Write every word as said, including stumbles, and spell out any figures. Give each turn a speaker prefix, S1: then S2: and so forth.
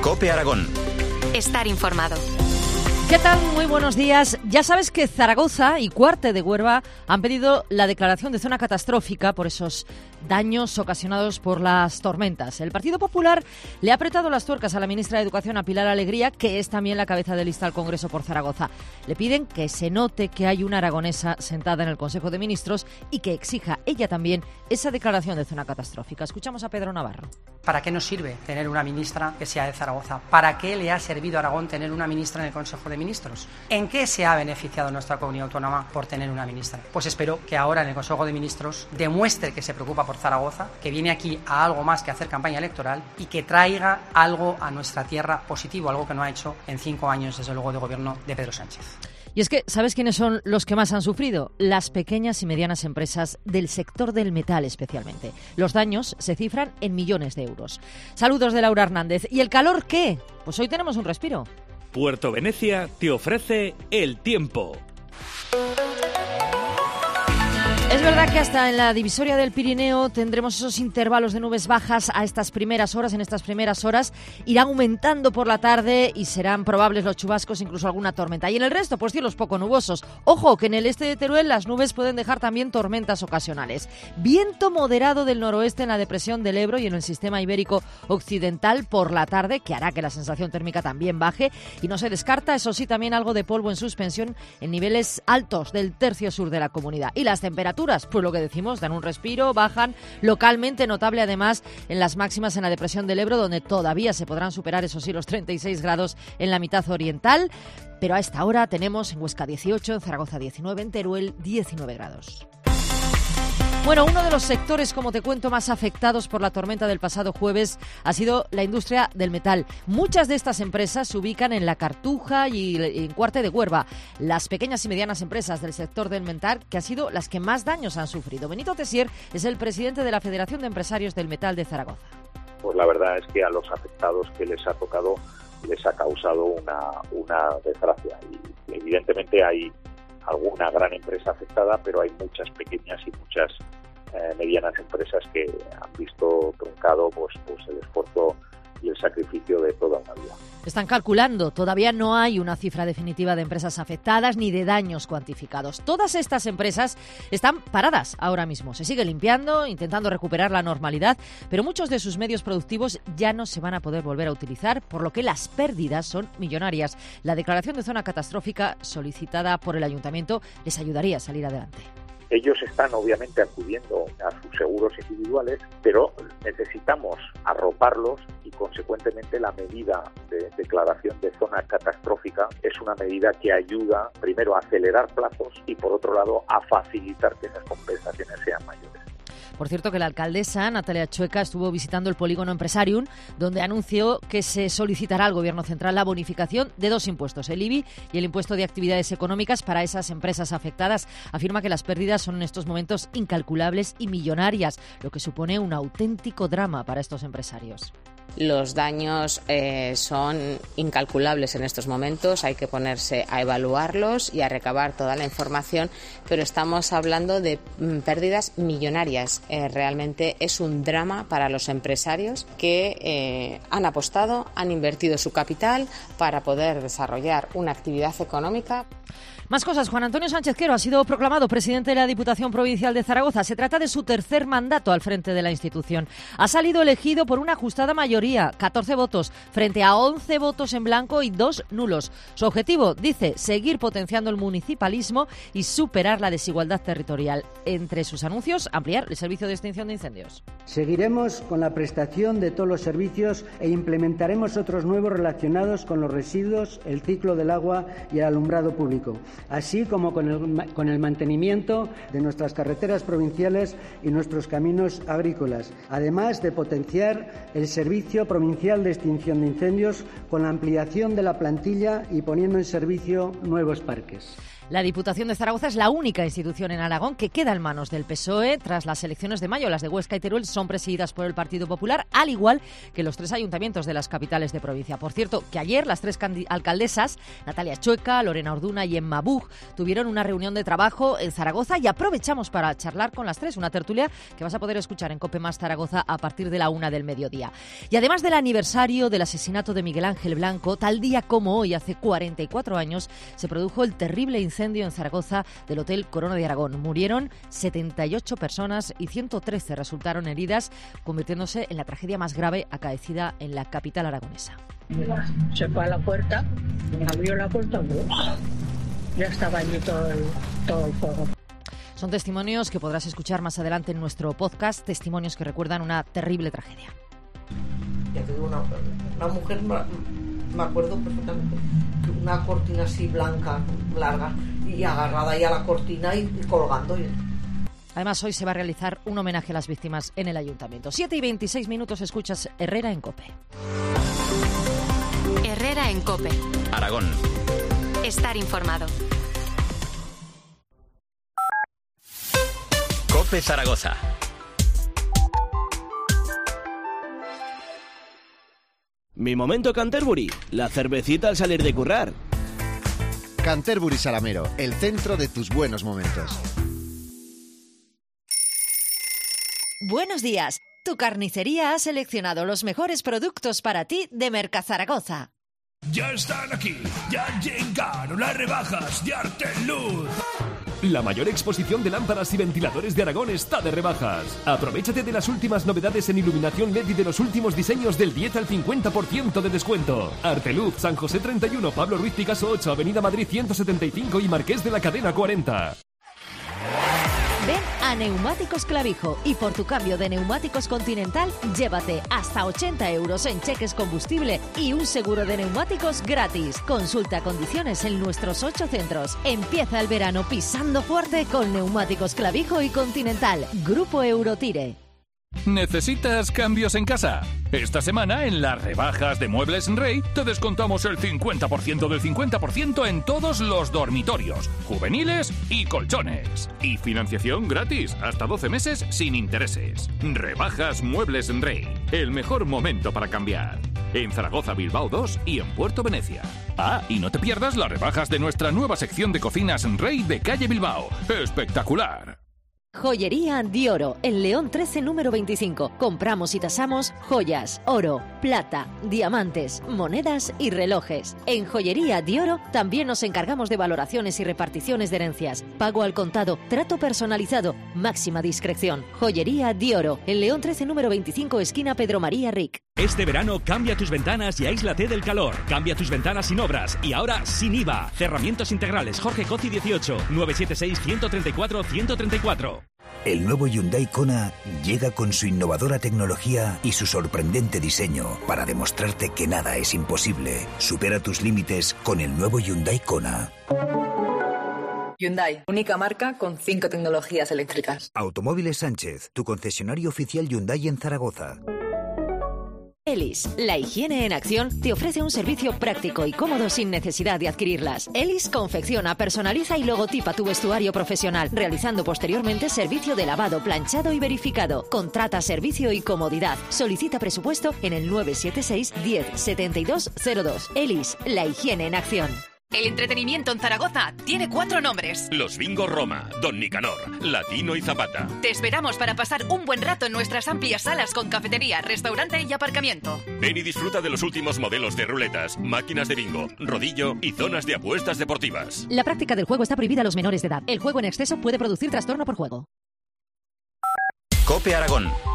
S1: COPE Aragón.
S2: Estar informado.
S3: ¿Qué tal? Muy buenos días. Ya sabes que Zaragoza y Cuarte de Huerva han pedido la declaración de zona catastrófica por esos daños ocasionados por las tormentas. El Partido Popular le ha apretado las tuercas a la ministra de Educación, a Pilar Alegría, que es también la cabeza de lista al Congreso por Zaragoza. Le piden que se note que hay una aragonesa sentada en el Consejo de Ministros y que exija ella también esa declaración de zona catastrófica. Escuchamos a Pedro Navarro.
S4: ¿Para qué nos sirve tener una ministra que sea de Zaragoza? ¿Para qué le ha servido a Aragón tener una ministra en el Consejo de Ministros? ¿En qué se ha beneficiado nuestra comunidad autónoma por tener una ministra? Pues espero que ahora en el Consejo de Ministros demuestre que se preocupa por Zaragoza, que viene aquí a algo más que hacer campaña electoral y que traiga algo a nuestra tierra positivo, algo que no ha hecho en cinco años, desde luego, de gobierno de Pedro Sánchez.
S3: Y es que, ¿sabes quiénes son los que más han sufrido? Las pequeñas y medianas empresas del sector del metal especialmente. Los daños se cifran en millones de euros. Saludos de Laura Hernández. ¿Y el calor qué? Pues hoy tenemos un respiro.
S5: Puerto Venecia te ofrece el tiempo.
S3: Es verdad que hasta en la divisoria del Pirineo tendremos esos intervalos de nubes bajas a estas primeras horas. En estas primeras horas irán aumentando por la tarde y serán probables los chubascos, incluso alguna tormenta. Y en el resto, pues cielos poco nubosos. Ojo, que en el este de Teruel las nubes pueden dejar también tormentas ocasionales. Viento moderado del noroeste en la depresión del Ebro y en el sistema ibérico occidental por la tarde, que hará que la sensación térmica también baje. Y no se descarta, eso sí, también algo de polvo en suspensión en niveles altos del tercio sur de la comunidad. Y las temperaturas, pues lo que decimos, dan un respiro, bajan localmente, notable además en las máximas en la depresión del Ebro, donde todavía se podrán superar, eso sí, los treinta y seis grados en la mitad oriental, pero a esta hora tenemos en Huesca dieciocho, en Zaragoza diecinueve, en Teruel diecinueve grados. Bueno, uno de los sectores, como te cuento, más afectados por la tormenta del pasado jueves ha sido la industria del metal. Muchas de estas empresas se ubican en La Cartuja y en Cuarte de Huerva, las pequeñas y medianas empresas del sector del metal que han sido las que más daños han sufrido. Benito Tessier es el presidente de la Federación de Empresarios del Metal de Zaragoza.
S6: Pues la verdad es que a los afectados que les ha tocado les ha causado una, una desgracia y evidentemente hay alguna gran empresa afectada, pero hay muchas pequeñas y muchas eh, medianas empresas que han visto truncado pues, pues el esfuerzo y el sacrificio de toda una vida.
S3: Están calculando, todavía no hay una cifra definitiva de empresas afectadas ni de daños cuantificados. Todas estas empresas están paradas ahora mismo. Se sigue limpiando, intentando recuperar la normalidad, pero muchos de sus medios productivos ya no se van a poder volver a utilizar, por lo que las pérdidas son millonarias. La declaración de zona catastrófica solicitada por el ayuntamiento les ayudaría a salir adelante.
S6: Ellos están obviamente acudiendo a sus seguros individuales, pero necesitamos arroparlos y consecuentemente la medida de declaración de zona catastrófica es una medida que ayuda primero a acelerar plazos y por otro lado a facilitar que esas compensaciones sean mayores.
S3: Por cierto, que la alcaldesa Natalia Chueca estuvo visitando el polígono Empresarium, donde anunció que se solicitará al Gobierno central la bonificación de dos impuestos, el I B I y el impuesto de actividades económicas para esas empresas afectadas. Afirma que las pérdidas son en estos momentos incalculables y millonarias, lo que supone un auténtico drama para estos empresarios.
S7: Los daños eh, son incalculables en estos momentos, hay que ponerse a evaluarlos y a recabar toda la información, pero estamos hablando de mm, pérdidas millonarias. Eh, realmente es un drama para los empresarios que eh, han apostado, han invertido su capital para poder desarrollar una actividad económica.
S3: Más cosas. Juan Antonio Sánchez Quero ha sido proclamado presidente de la Diputación Provincial de Zaragoza. Se trata de su tercer mandato al frente de la institución. Ha salido elegido por una ajustada mayoría, catorce votos, frente a once votos en blanco y dos nulos. Su objetivo, dice, seguir potenciando el municipalismo y superar la desigualdad territorial. Entre sus anuncios, ampliar el servicio de extinción de incendios.
S8: Seguiremos con la prestación de todos los servicios e implementaremos otros nuevos relacionados con los residuos, el ciclo del agua y el alumbrado público, así como con el, con el mantenimiento de nuestras carreteras provinciales y nuestros caminos agrícolas, además de potenciar el Servicio Provincial de Extinción de Incendios con la ampliación de la plantilla y poniendo en servicio nuevos parques.
S3: La Diputación de Zaragoza es la única institución en Aragón que queda en manos del P S O E tras las elecciones de mayo. Las de Huesca y Teruel son presididas por el Partido Popular, al igual que los tres ayuntamientos de las capitales de provincia. Por cierto, que ayer las tres alcaldesas, Natalia Chueca, Lorena Orduna y Emma Bug, tuvieron una reunión de trabajo en Zaragoza y aprovechamos para charlar con las tres, una tertulia que vas a poder escuchar en COPE Más Zaragoza a partir de la una del mediodía. Y además del aniversario del asesinato de Miguel Ángel Blanco, tal día como hoy, hace cuarenta y cuatro años, se produjo el terrible incendio incendio en Zaragoza del Hotel Corona de Aragón. Murieron setenta y ocho personas y ciento trece resultaron heridas, convirtiéndose en la tragedia más grave acaecida en la capital aragonesa.
S1: Se fue a la puerta, abrió la puerta, ya estaba allí todo el, todo el fuego.
S3: Son testimonios que podrás escuchar más adelante en nuestro podcast, testimonios que recuerdan una terrible tragedia.
S9: Ya te digo, una, una mujer, me acuerdo perfectamente, una cortina así blanca, larga, y agarrada ahí a la cortina y, y colgando.
S3: Además, hoy se va a realizar un homenaje a las víctimas en el ayuntamiento. siete y veintiséis minutos, escuchas Herrera en COPE.
S2: Herrera en COPE.
S5: Aragón.
S2: Estar informado.
S5: COPE Zaragoza.
S10: Mi momento Canterbury, la cervecita al salir de currar.
S11: Canterbury Salamero, el centro de tus buenos momentos.
S3: Buenos días. Tu carnicería ha seleccionado los mejores productos para ti de Mercazaragoza.
S12: Ya están aquí, ya llegaron las rebajas de Arteluz. La mayor exposición de lámparas y ventiladores de Aragón está de rebajas. Aprovechate de las últimas novedades en iluminación L E D y de los últimos diseños del diez al cincuenta por ciento de descuento. Arteluz, San José treinta y uno, Pablo Ruiz Picasso ocho, Avenida Madrid ciento setenta y cinco y Marqués de la Cadena cuarenta.
S3: Ven a Neumáticos Clavijo y por tu cambio de neumáticos Continental, llévate hasta ochenta euros en cheques combustible y un seguro de neumáticos gratis. Consulta condiciones en nuestros ocho centros. Empieza el verano pisando fuerte con Neumáticos Clavijo y Continental. Grupo Eurotire.
S12: ¿Necesitas cambios en casa? Esta semana en las rebajas de Muebles Rey te descontamos el cincuenta por ciento del cincuenta por ciento en todos los dormitorios, juveniles y colchones. Y financiación gratis, hasta doce meses sin intereses. Rebajas Muebles Rey, el mejor momento para cambiar. En Zaragoza, Bilbao dos y en Puerto Venecia. Ah, y no te pierdas las rebajas de nuestra nueva sección de cocinas Rey de calle Bilbao. ¡Espectacular!
S3: Joyería Dioro, en León trece, número veinticinco. Compramos y tasamos joyas, oro, plata, diamantes, monedas y relojes. En Joyería Dioro también nos encargamos de valoraciones y reparticiones de herencias. Pago al contado, trato personalizado, máxima discreción. Joyería Dioro, en León trece, número veinticinco, esquina Pedro María Ric.
S5: Este verano cambia tus ventanas y aíslate del calor. Cambia tus ventanas sin obras y ahora sin I V A. Cerramientos integrales Jorge Coci dieciocho, nueve siete seis, uno tres cuatro, uno tres cuatro.
S13: El nuevo Hyundai Kona llega con su innovadora tecnología y su sorprendente diseño para demostrarte que nada es imposible. Supera tus límites con el nuevo Hyundai Kona.
S14: Hyundai, única marca con cinco tecnologías eléctricas.
S13: Automóviles Sánchez, tu concesionario oficial Hyundai en Zaragoza.
S3: Elis, la higiene en acción, te ofrece un servicio práctico y cómodo sin necesidad de adquirirlas. Elis confecciona, personaliza y logotipa tu vestuario profesional, realizando posteriormente servicio de lavado, planchado y verificado. Contrata servicio y comodidad. Solicita presupuesto en el nueve siete seis, diez, setenta y dos cero dos. Elis, la higiene en acción.
S2: El entretenimiento en Zaragoza tiene cuatro nombres.
S15: Los Bingo Roma, Don Nicanor, Latino y Zapata.
S2: Te esperamos para pasar un buen rato en nuestras amplias salas con cafetería, restaurante y aparcamiento.
S15: Ven y disfruta de los últimos modelos de ruletas, máquinas de bingo, rodillo y zonas de apuestas deportivas.
S3: La práctica del juego está prohibida a los menores de edad. El juego en exceso puede producir trastorno por juego.
S5: COPE Aragón.